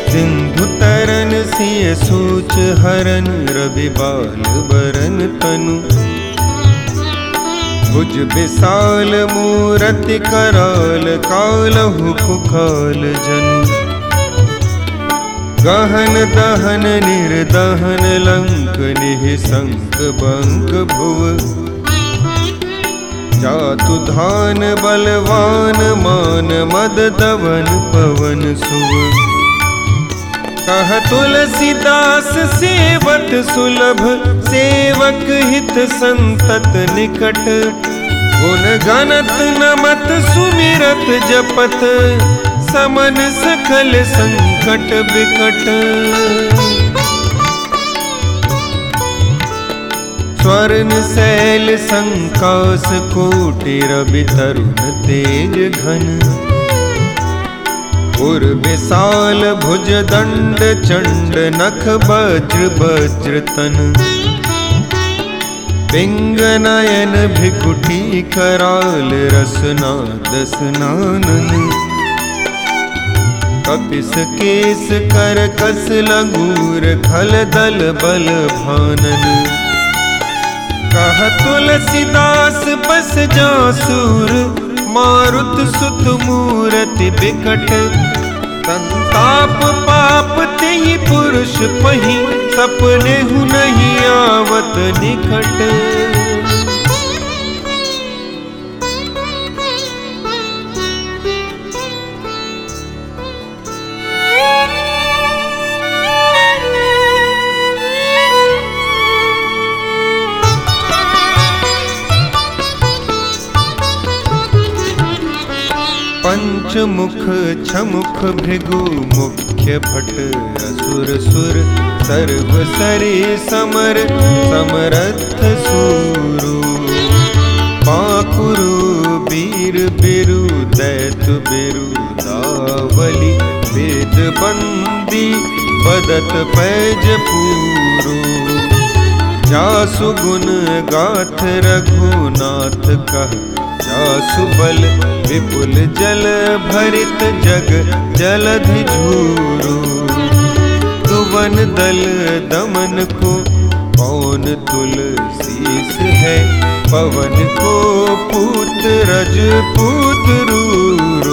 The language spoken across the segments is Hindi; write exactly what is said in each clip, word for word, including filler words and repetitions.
सिंधु तरन सिय सूच हरन रवि बाल बरन तनु भुज विशाल मूरति कराल कालहु कुकाल जनु गहन दहन निर्दहन लंक निःशंक बंक भुव जातु धान बलवान मान मद दवन पवन सुव कह तुलसीदास सेवत सुलभ सेवक हित संतत निकट गुण गणत नमत सुमिरत जपत समन सकल संकट विकट स्वर्ण शैल संकास कोटि रवि तरुण तेज घन उर विशाल भुज दंड चंड नख वज्र वज्र तन पिंग नयन भिकुटी कराल रसना दसनानन कपिस केस कर कस लंगूर खल दल बल भानन कह तुलसीदास बस जासूर मारुत सुत मूरति बिकट संताप पाप तेहि पुरुष पहि सपने हु नहीं आवत निकट पंचमुख छमुख भृगु मुख्य भट असुर सुर सर्व सरे समर समरथ सूरु पाकुरु वीर बिरु दैत बिरु दावली वेद बंदी बदत पैज पूरु जासु गुण गाथ रघुनाथ कह जासु बल विपुल जल भरित जग जलधि झूरू तुवन दल दमन को पवन तुलसीस है पवन को पूत रजपूत रूरू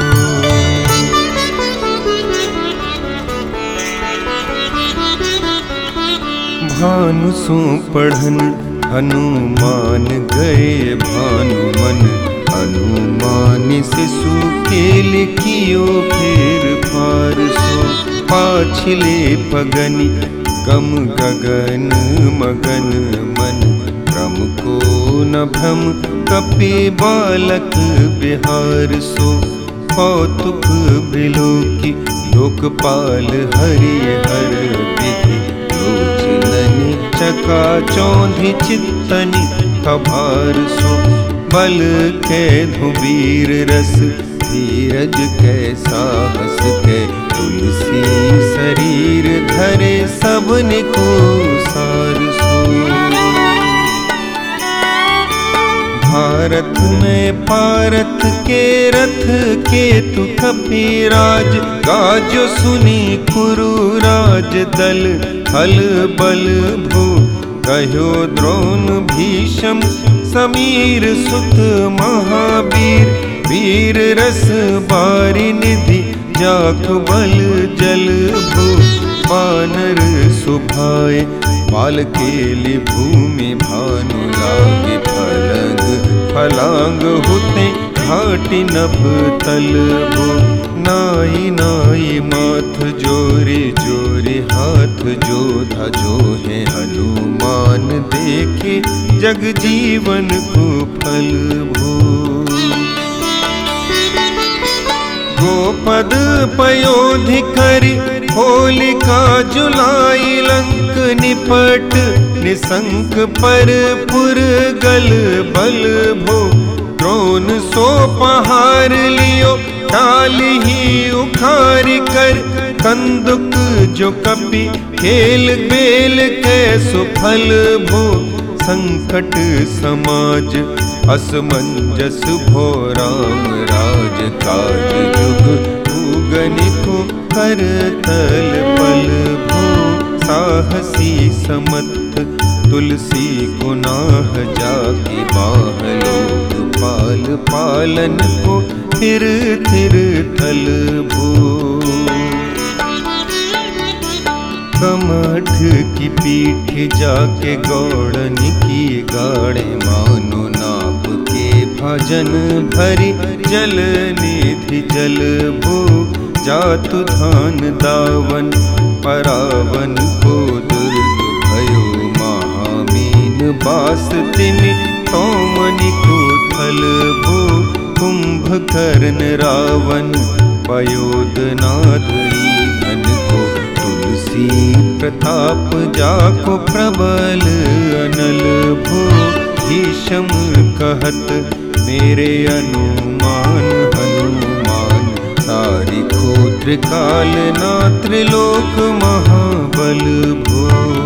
भानु सो पढ़न हनुमान गए भानु मन हनुमान शिशु केल कियो फिर फार सो पाछिले पगनि गम गगन मगन मन क्रम को न भ्रम कपि बालक बिहार सो कौतुक बिलोकी लोकपाल हरि हर विधि लोचननि चका चौधि चित्तनि कभार सो बल कै धुवीर रस धीरज कै साहस कै तुलसी शरीर धरे सबन को सार सो भारत में पारथ के रथ के तु कपिराज गाजो सुनी कुरु राज दल हल बल भू कहो द्रोण भीषम समीर सुत महावीर वीर रस बारी निधि जाख बल जल भू वानर सुभाए बाल केलि भूमि भानु लागे फलंग फलांग होते घाटी नभ तल भू नाई नाई माथ जोरे जोरे हाथ जोधा जो है हनुमान देखे जग जीवन को फल भू गोपद पयोधि करि होलिका जुलाई लंक निपट निशंक पर पुर गल बल भो द्रोण सो पहार लियो डाल ही उखार कर कंदुक जो कपि खेल बेल कैसो फल भो संकट समाज असमंजस भो राम राज काज जुग उगनि को कर तल पल भो साहसी समत तुलसी को नाह जाके बाह लोक पाल पालन को थिर थिर थल भो कमठ की पीठ जाके गौड़न की गाड़े मानो नाप के भजन भरी जल निधि जल भो जातु धान दावन परावन को दुर्ग भयो महामीन बास तिमि तोमनि को थल भो कुंभकर्ण रावण पयोदनाद ईंधन को तुलसी प्रताप जाको प्रबल अनल भो भीषम कहत मेरे अनुमान हनुमान सारी खोत्र काल ना त्रिलोक महाबल भो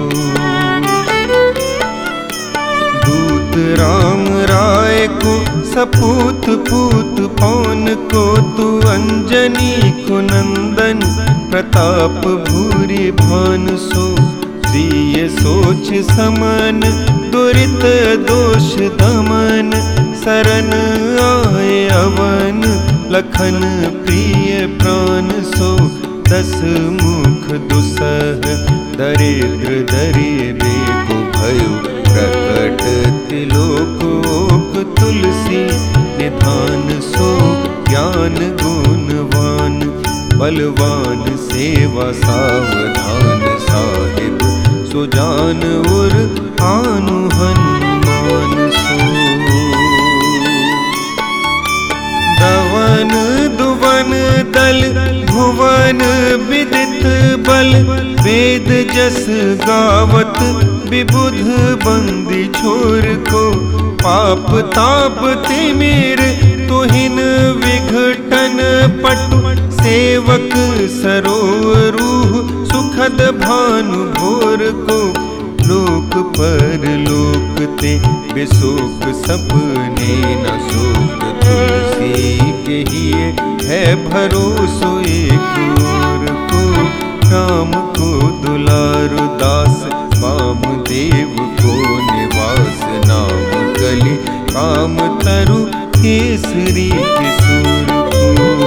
दूत राम राय को सपूत पूत पौन को तू अंजनी को नंदन प्रताप भूरि भान सो प्रिय सोच समन दुरित दोष दमन शरण आए अवन लखन प्रिय प्राण सो दस मुख दुसह दरिद्र दरिबे को भयो प्रकट त्रिलोक तुलसी निधान सो ज्ञान गुणवान बलवान सेवा सावधान साहिब सुजान उर आनु हनुमान सो दवन दुवन दल भुवन विदित बल वेद जस गावत विबुध बंदी छोर को पाप ताप तिमिर तुहिन विघटन पटु सेवक सरोरूह सुखद भानु भोर को लोक पर लोक ते बेशोक सपने न शोक तुलसी के ही है भरोसो एक और को राम को दुलारु दास वाम देव को निवास नाम कलि काम तरु केसरी किशोर को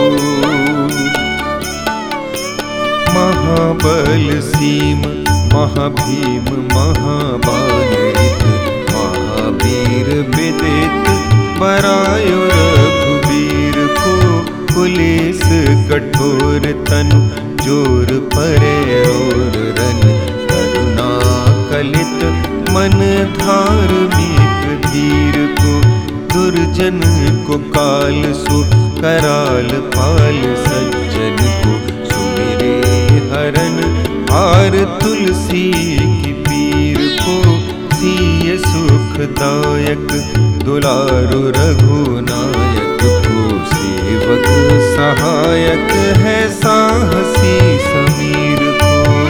महाबल सीम महाभीम महाबालित महावीर विदित बरायो रघुवीर को पुलिस कठोर तनु जोर परे और रन करुणा कलित मन धार्मिक धीर को दुर्जन को काल सो कराल पाल सज्जन को सुमिरे हरन हार तुलसी की पीर को सिय सुखदायक दुलारु रघुनायक को सेवक सहायक है साहसी समीर को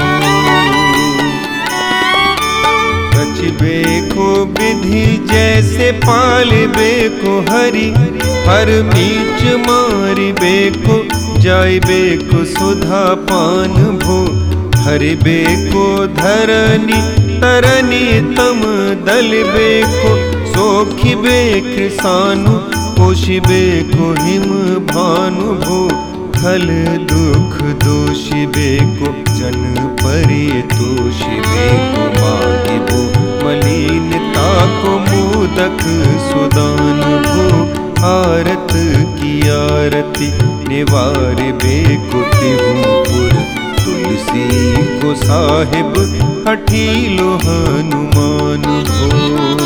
रचबे को विधि जैसे पालबे को हरि हर मीच मारिबे को जाइबे को सुधा पान भो हरिबे को धरनी तरनी तम दलबे को सोखिबे कृसानु पोषिबे को हिम भानु भो खल दुख दोषिबे को जन परितोषिबे को मागिबो मलिनता को मोदक सुदान भो आरत की आरती निवारिबे को तिहुपुर तुलसी को साहिब हठीलो हनुमान भो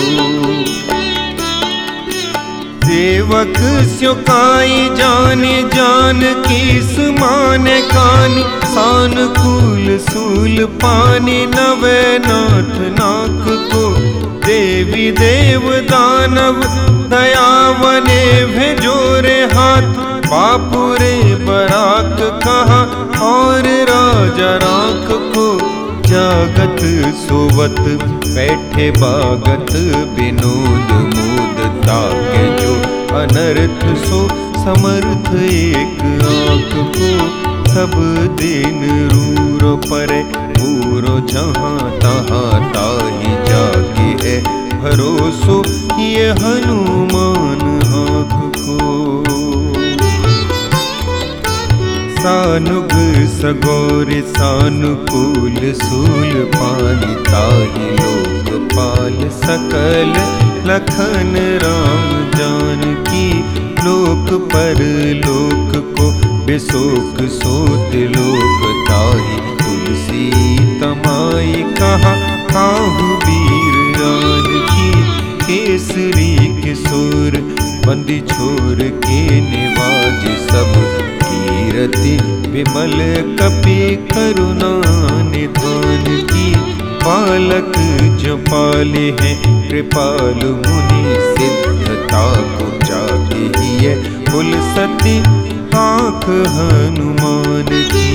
सेवक स्यो काई जाने जान की समान कानी सान कूल सूल पानी नवे नाथ नाक को देवी देव दानव दयावने भेजोरे हाथ बापुरे बराक कहा और राजा राख को जागत सोवत बैठे बागत विनोद मोद ताके जो अनर्थ सो समर्थ एक आँख को सब दिन रूरो परे पूरो जहाँ तहाँ ताहि जागे है भरोसो ये हनुमान हाँक को। सानुग सगोर सानुकूल सूल पानी ताहि लोकपाल सकल लखन राम जानकी लोक पर लोक को बेशोक सोत लोक ताहि तुलसी तमाई कहा काहू वीर जानकी केसरी किशोर बंदी छोर के निवाज सब कीरति विमल कपि करुणा निधान की। पालक जो पाले हैं कृपालु मुनि सिद्धता को जागे हिय कुल सती आँख हनुमान की।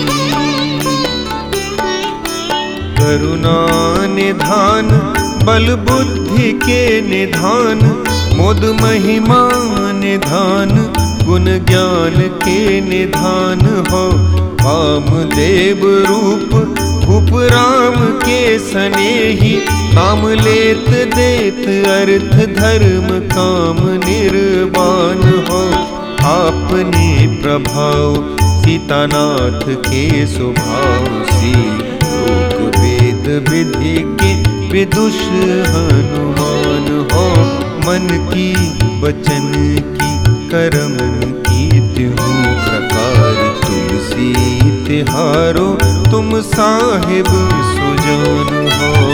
करुणा निधान बल बुद्धि के निधान मोद महिमा निधान गुण ज्ञान के निधान हो। वामदेव रूप भूप राम के सनेही नाम लेत देत अर्थ धर्म काम निर्वाण हो। आपने प्रभाव सीतानाथ के स्वभाव सी लोक वेद विधि के विदुष हनुमान हो। मन की वचन की कर्म की त्यों प्रकार तुलसी तिहारो तुम साहिब सुजान हो।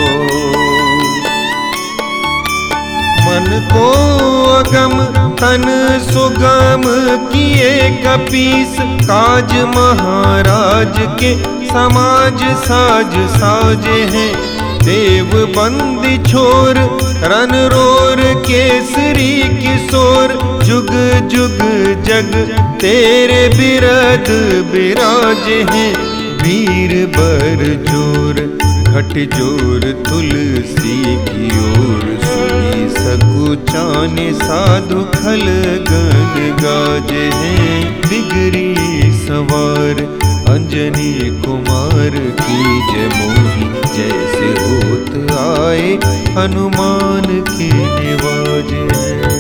मन को अगम तन सुगम किए कपीस काज महाराज के समाज साज साजे हैं। देव बंदी छोर रन रोर केसरी किशोर जुग जुग जग तेरे बिरद बिराज हैं। वीर बर जोर घट जोर तुलसी की ओर सुनी सकुचाने साधु खल गन गाजे हैं। बिगड़ी सवार अंजनी कुमार की जय मोही जैसे होत आए हनुमान के निवाज हैं।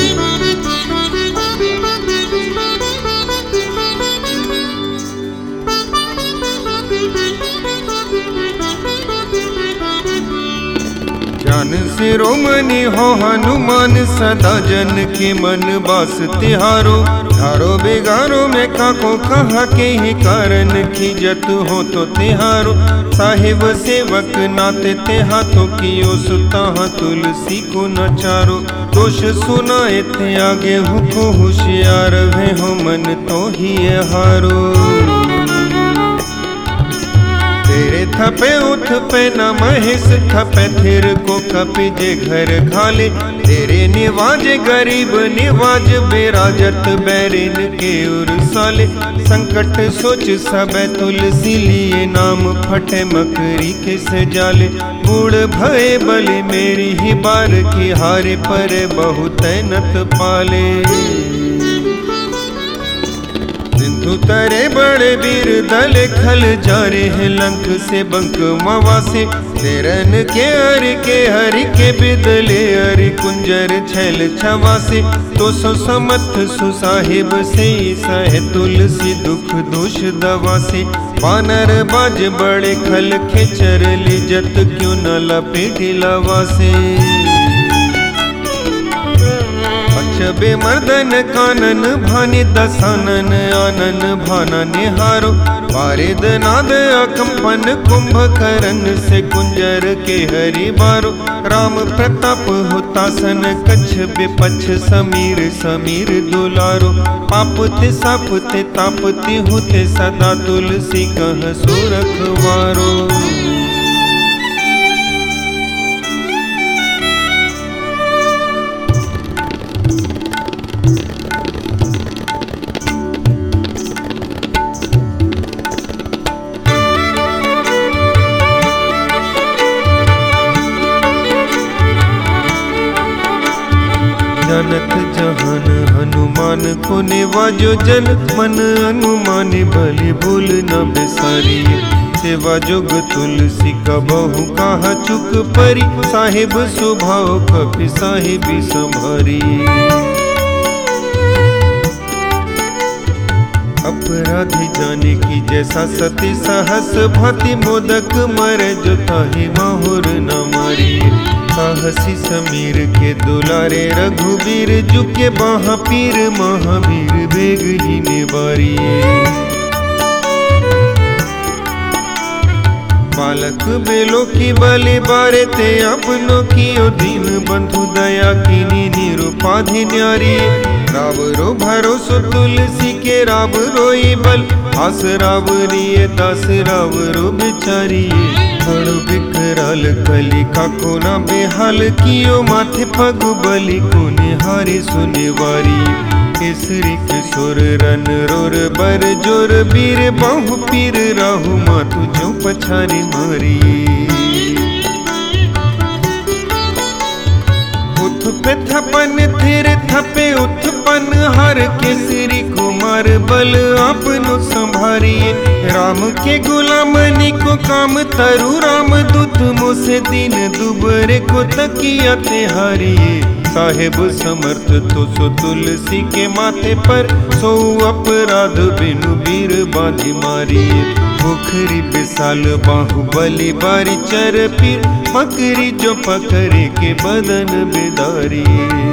जान शिरोमणि हो हनुमान सदा जन के मन बास तिहारो। धारो बेगारो में काको कहा के ही कारण खिजत हो तो तिहारो। साहिब सेवक नाते ते हाथों कियो सुता तुलसी को नचारो। दोष सुनाए थे आगे हो को होशियार वे हो मन तो ही हारो। तेरे थपे उठ पे न महेश थपे थिर को कपि जे घर खाले। तेरे निवाज गरीब निवाज बेराजत बैरिन के उर साले। संकट सोच सब तुलसी लिए नाम फटे मकरी के सजाले। बूढ़ भय बलि मेरी ही बार की हारे पर बहुत नत पाले। सिंधु तरे बड़े वीर दल खल जारे हैं लंक से बंक मवासे। तेरन के हरि के हरि के बिदले हरि कुंजर छैल छवासे। तो सो समथ सुसाहिब से सह तुलसी दुख दोष दवासे। वानर बाज बड़े खल खेचर लिजत क्यों न लपेट लवासे। छबे मर्दन कानन भानि दसानन आनन भाना निहारो। वारिद नाद अकंपन कुंभकरण से कुंजर के हरि बारो। राम प्रताप हुतासन कच्छ विपच्छ समीर समीर दुलारो। पाप ते साप ते ताप ते हुते सदा तुलसी कह सो रखवारो। जानत जहान हनुमान को निवाजो जन मन अनुमान भले भूल न बिसारिए सेवा जोग तुलसी का बहु कहा चुक परी साहिब स्वभाव कपि साहिबी संभारिए अपराधी जाने की जैसा सती सहस भांति मोदक मरे जो ताहि माहुर न मारिए साहसी समीर के दुलारे रघुबीर झुके महापीर महावीर बेग ही निवारिए बालक बेलो की बलि बारे ते अपनों की ओ दीन बंधु दया कीनी निरुपाधि न्यारी राव रो भरोसो तुलसी के राव रोई बल आस राव रिये दास राव रो बिचारिए हर विकराल कली का कोना बेहाल कियो माथे पग बलि को निहारे सुने वारी केसरी किशोर रन रोर बर जोर बीर बाहु पीर राहु माथु जो पछारी मारी उठ पे थपन थिर थपे उत्पन हर केसरी कुमार बल आपनो संभारिए राम के गुलामनी को काम तरु राम दूत मोसे दीन दुबरे को तकिया ते हारिए साहेब समर्थ तो सो तुलसी के माथे पर सो अपराध बिनु बीर बांधी मारिए पोखरी विशाल बाहुबली बारी चर पीर मकरी जो पकड़े के बदन बिदारिए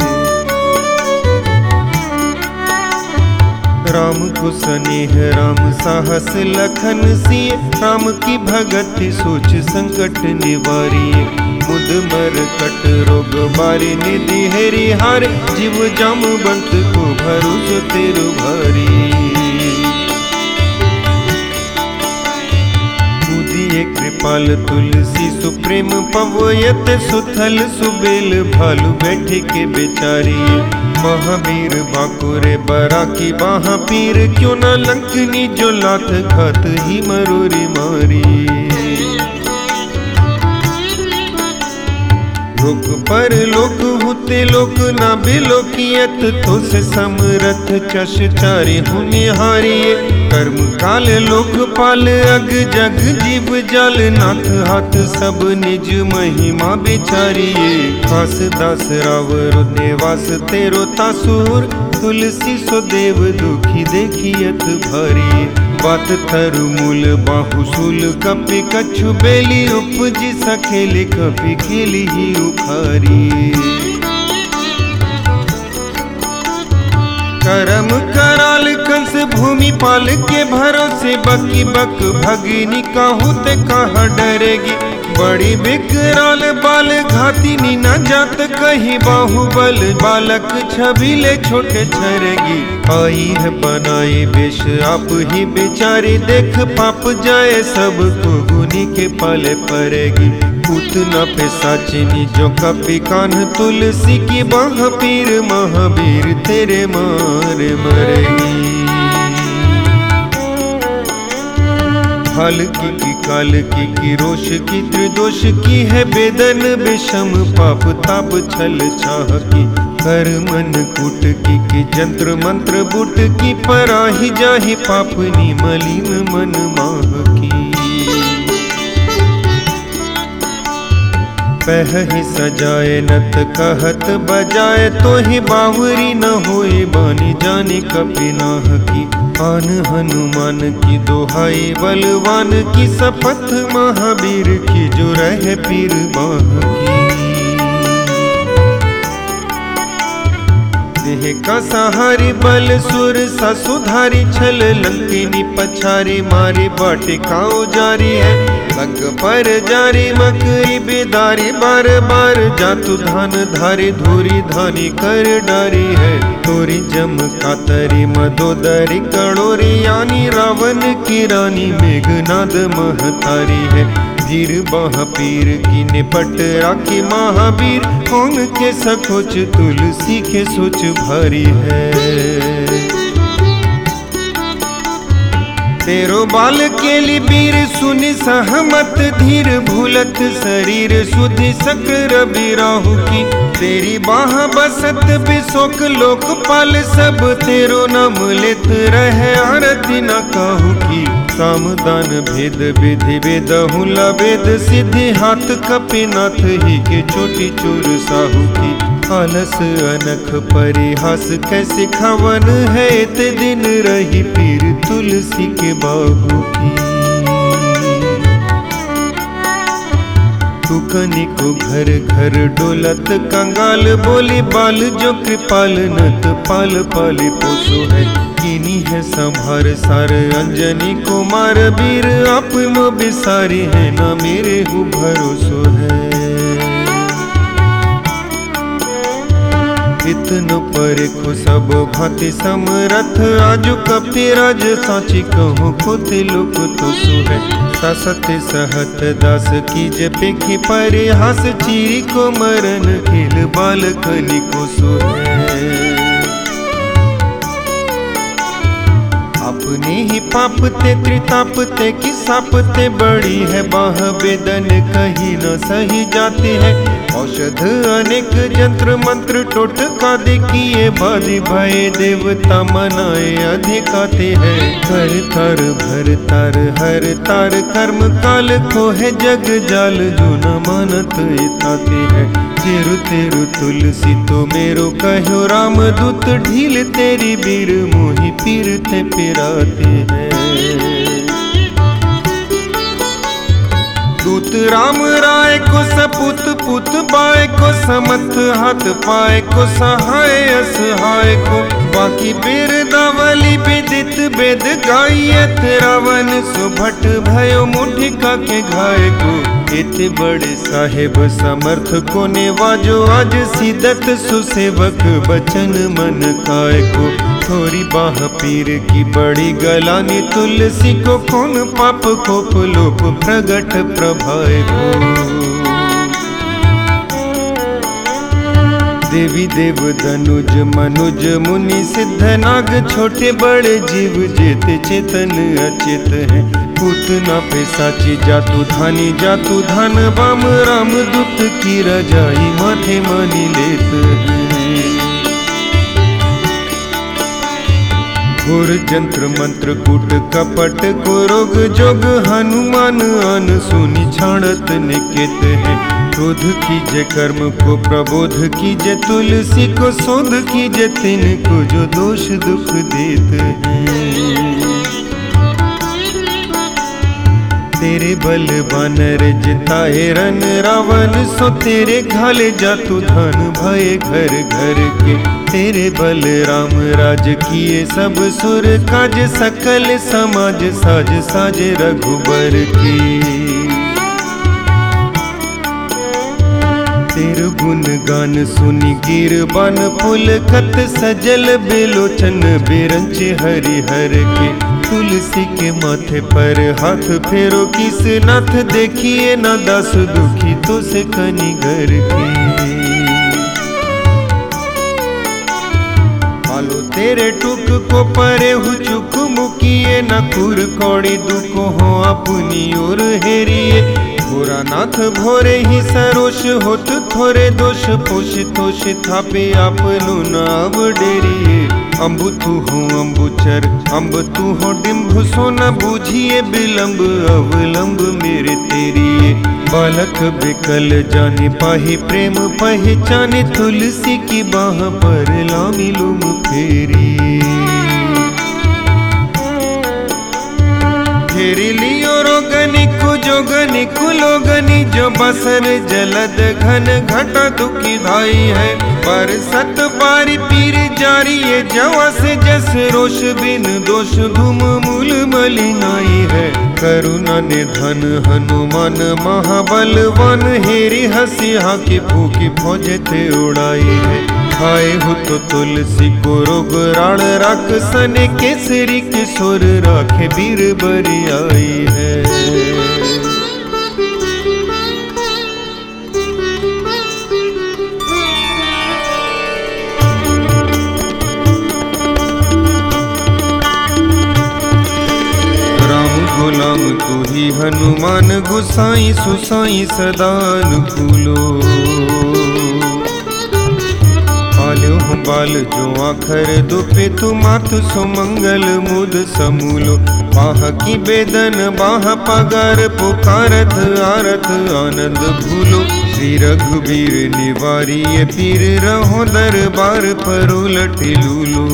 राम को स्नेह राम साहस लखन सिए राम की भगति सोच संकट निवारिए मुद मर कट रोग बारी निधि हेरी हार जीव जामवंत को भरोसो तेरु भारी बुधिए कृपाल तुलसी सुप्रेम पवयत सुथल सुबेल भालू बैठे के बेचारी महावीर बाकुरे बरा की बाहा पीर क्यों न लंकनी जो लात खात ही मरोरी मारी लोक पर लोक हुते लोक ना बिलोकियत तो से समरथ चश चारे हुनिहारिए कर्म काल लोक पाल अग जग जीव जल नाथ हाथ सब निज महिमा बिचारिए खास दास रावर देवास तेरो तासुर तुलसी सो देव दुखी देखियत भारी बात थरु मूल बाहुसूल कपि कछु बेली उपजी सखेली कपि खेली ही उखारी करम कराल कंस भूमि पाल के भरोसे बकी बक भगिनी काहू ते कहाँ डरेगी बड़ी विकराल बाल घाती नी न जात कहीं बाहुबल बालक छबीले छोटे छरेगी आई है बनाई बेश आप ही बेचारी देख पाप जाए सब को गुनी के पाले पड़ेगी उतना पे साचिनी जो कपि कान्ह तुलसी की बाह पीर महावीर तेरे मारे मरेगी हाल की की काल की की रोष की त्रिदोष की है बेदन विषम पाप ताप छल छाह की कर मन कुट की की जंत्र मंत्र बुट की पराही जाहि पापनी मलिन मन माह की पह ही सजाए नत कहत बजाए तो ही बावरी न होए बानी जाने कपि नाह की आन हनुमान की दोहाई बलवान की शपथ महावीर की जो रहे पीर बाह की देह का सहारी बल सुर ससुधारी छल लंकिनी पछारी मारी बाटे काओ जारी है लंक पर जारी मकरी बेदारी बार बार जातु धान धारी धूरी धानी कर डारी है तोरी जम कातरी मदोदरी कड़ोरी यानी रावण की रानी मेघनाद महतारी है धीर बाह पीर की निपट राखी महावीर कौन के सखोच तुलसी के सोच भारी है तेरो बाल केली बीर सुनि सहमत धीर भूलत शरीर सुधि सक्र बिराहु की तेरी बाह बसत बिशोक लोकपाल सब तेरो नाम लेत रहे आरती न कहु की सामदान भेद विधि वेदहुला वेद सिद्धि हाथ कपिनाथ ही के चोटी चूर साहू की आलस अनख परिहास कैसे खावन है ते दिन रही पीर तुलसी के बाहू की तुकनी को घर घर डोलत कंगाल बोली बाल जो कृपाल नत पाल पाली पोसो है कीनी है संभार सार अंजनी कुमार वीर अपनो बिसारी है ना मेरे हु भरोसो है इतनो परे को सब भांति समरथ आजु कपिराज साची कहूँ खोते लोक तो सो है सत्य सहत दास की जपेखी परे हास चीरी को मरण खेल बालकनी को सो है अपने ही पाप ते त्रिताप ते कि साप ते बड़ी है बाह वेदन कहीं न सही जाती है औषध अनेक जंत्र मंत्र टोटका देखिए बाधी भय देवता मनाए अधिकाते हैं हर तार भर तार हर तार कर्म काल को है जग जाल जो न मानत इताते है तेरु तेरु तुलसी तो मेरो कहो राम दूत ढील तेरी बीर मोहि पीर ते पिराते हैं दूत राम राय को सपूत पुत बाय को समत हाथ पाए को सहाय असहाय को बाकी बिरदावली विदित वेद गायत रावण सुभट भयो मुठिका के घाय को इतने बड़े साहेब समर्थ को नेवाजो आज सिदत सुसेवक बचन मन काय को थोड़ी बाह पीर की बड़ी गलानी तुलसी को कौन पाप कोप लोप प्रगट प्रभाए को देवी देव धनुज मनुज मुनि सिद्ध नाग छोटे बड़े जीव जेते चेतन अचेत है पूतना पे साची जातु धानी जातु धान बाम राम दूत की रजाई माथे मानी लेत है घोर जंत्र मंत्र कूट कपट को रोग जोग हनुमान आन सुनी छाणत निकेत है क्रोध कीजे कर्म को प्रबोध कीजे तुलसी को शोध कीजे तिन को जो दोष दुख देत है तेरे बल बानर जिताए रन रावण सो तेरे घाले जातु धन भय घर घर के तेरे बल राम राज किए सब सुर काज सकल समाज साज साजे रघुबर की तेरे गुण गान सुनी गिर बन पुल खत सजल बेलोचन बेरंच हरि हर के तुलसी के माथे पर हाथ फेरो किस नाथ देखिए ना दास दुखी तो से कनी घर की आलो तेरे टुक को परे हु चुक मुकिए न खुर कौड़ी दुख हो अपनी ओर हेरिए भोरा नाथ भोरे ही सरोष होत थोरे दोष पोषित होषित थापे आपनु नाव डेरिए अम्बु तू हो अम्बुचर अम्ब तू हो डिम्भ सोना बूझिए विलम्ब अवलंब मेरे तेरिए बालक बिकल जाने पाही प्रेम पहचाने तुलसी की बाह पर लामी लुम फेरी फेरी लियो रोगनी कुजोगनी कुलोगनी जो बसर जलद घन घटा दुखी धाई है पर सत बारी पीर जारी है जवा से जस रोष बिन दोष धूम मूल मलिनाई है करुणा निधन हनुमान महाबलवान हेरी हसी हाकी फूकी फौजे थे उड़ाई है खाए हो तो तुलसी को रोग राण राख सने केसरी किशोर राखे बीर बरी आई है गुलाम तू ही हनुमान गुसाई सुसाई सदा अनुकूलो। पाल्यो बाल जो आखर दुपे तु मात सुमंगल मुद समूलो। बाह की बेदन बाह पगार पुकारत आरत आनंद भूलो। श्री रघुबीर निवारी पीर रहो दरबार पर उलट लूलो।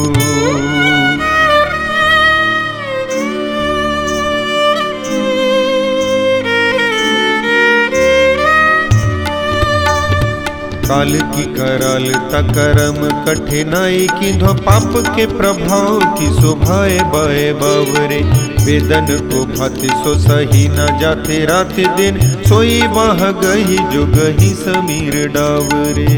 काल की कराल तकरम कठिनाई की धो पाप के प्रभाव की शोभाए बाए बावरे। वेदन को भाति सो सही न जाते रात दिन सोई बाह गही जो गही समीर डावरे।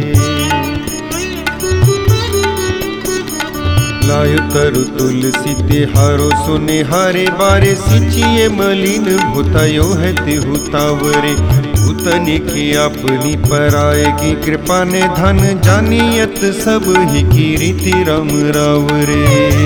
लायो तरु तुलसी तिहारो सुने हारे बारे सिचिए मलिन भूतायो है तिहु तावरे। भूतनी की अपनी पराएगी कृपा ने धन जानियत सब ही की रीति राम रावरे।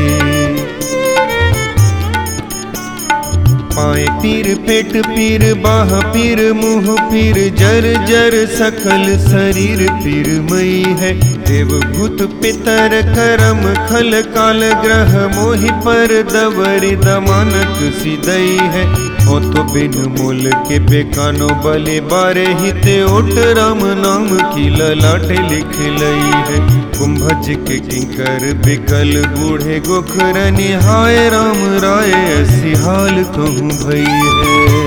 पाए पीर पेट पीर बाह पीर मुँह पीर जर जर सकल शरीर पीर मई है। देव भूत पितर करम खल काल ग्रह मोहि पर दवरी दमानक सिदई है। हो तो बिन मोल के बेकानो बले बारे हिते ओट राम नाम की ललाट लिख लई है। कुंभज के किंकर बिकल बूढ़े गोखर निहाय राम राय ऐसी हाल कहूँ भई है।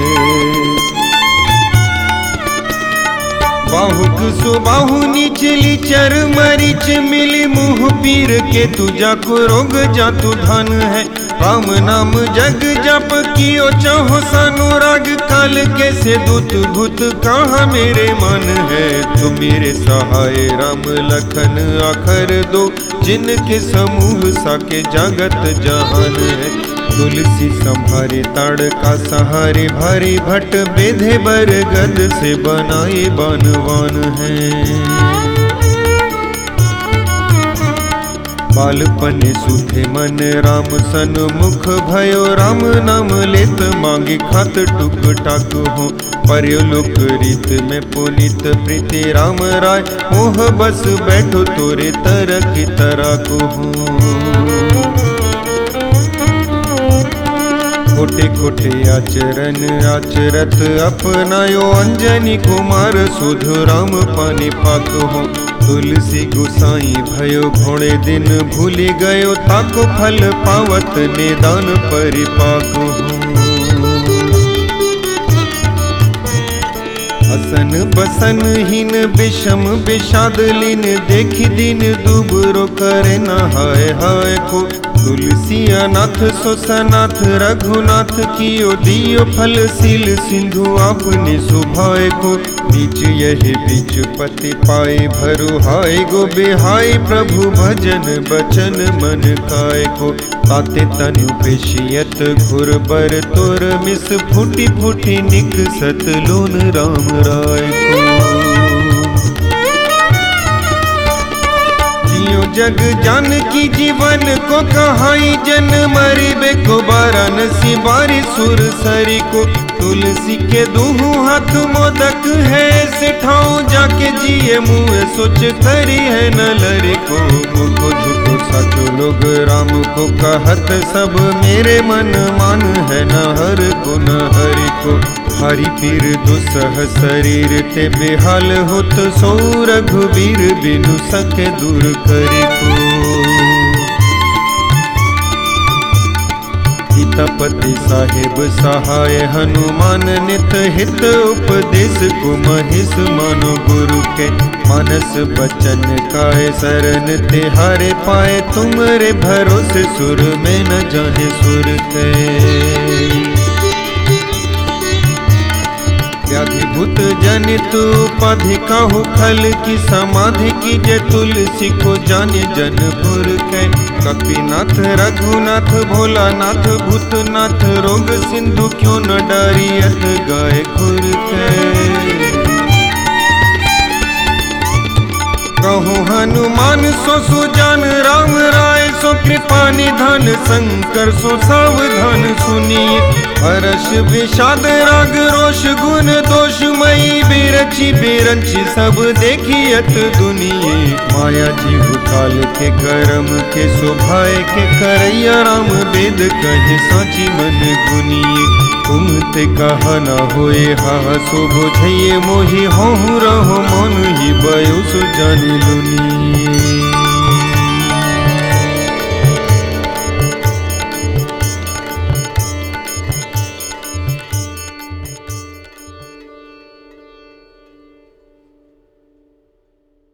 बाहुक सुबाहु नीचली चर मरीच मिली मुँह पीर के तुझा को रोग जातु धन है। राम नाम जग जप कियो चाहो सानुराग काल कैसे दूत भूत कहाँ मेरे मन है। तू मेरे सहाय राम लखन आखर दो जिनके समूह साके जगत जहान है। तुलसी संभारे ताड़ का सहारे भारी भट्ट बेधे बरगद से बनाए बानवान है। बालपन सुखे मन राम सन मुख भयो। राम नाम लेत मांगे खात टुक टाक हो। परलोक रीत में पुनित प्रीति राम राय मोह बस बैठो तोरे तरक तरक हो। खोटे खोटे आचरण आचरत अपनायो अंजनी कुमार सुध राम पानी पाक हो। तुलसी गुसाई भयो घोड़े दिन भूली गयो ताको फल पावत निदान परिपाक हो। असन बसन हीन विषम विषाद लीन देखी दिन दुबरो करे न हाय हाय को। तुलसी अनाथ सो सनाथ रघुनाथ कियो दियो फल सील सिंधु आपने सुभाए को। बीच यही बीच पति पाए भरु हाय गो बिहाय प्रभु भजन बचन मन काय को। ताते तनु पेशियत घुर बर तोर मिस फूटी फूटी निक सत लोन राम राय को। जग जान की जीवन को कहाई जन मरी बेको बारन सिबारी सुर सरी को। तुलसी के दूहू हाथ मोदक है सिठाओ जाके जिए मुँह सोच करी है न लरे को। मुको झूठो साचो लोग राम को कहत सब मेरे मन मान है न हर को न हरि को। हरि पीर दुसह शरीर ते बेहाल होत सो रघुबीर बिनु सके दूर करी को। हितपति साहेब सहाय हनुमान नित हित उपदेश को महिष मानो गुरु के। मानस बचन काय शरण तिहारे पाए तुमरे भरोसे सुर में न जाने सुर के। व्याधिभूत जनित उपाधि काहू खल की समाधि की जय तुलसी को जाने जनपुर के। कपीनाथ रघुनाथ भोलानाथ भूतनाथ रोग सिंधु क्यों न डरियत गाय खुर के। कहो हनुमान सो सुजान राम राय सो कृपा निधान शंकर सो सावधान सुनिए। हर्ष विषाद राग रोष गुण दोष मई बेरची बेरंची सब देखियत दुनिये। माया जीव काल के कर्म के शोभाए के करैया राम वेद कहे साची मन गुनिए। तुम ते कहा न होए हा सो बुझइए मोहि होहु रहो मन ही बयो सो जानी लुनिए।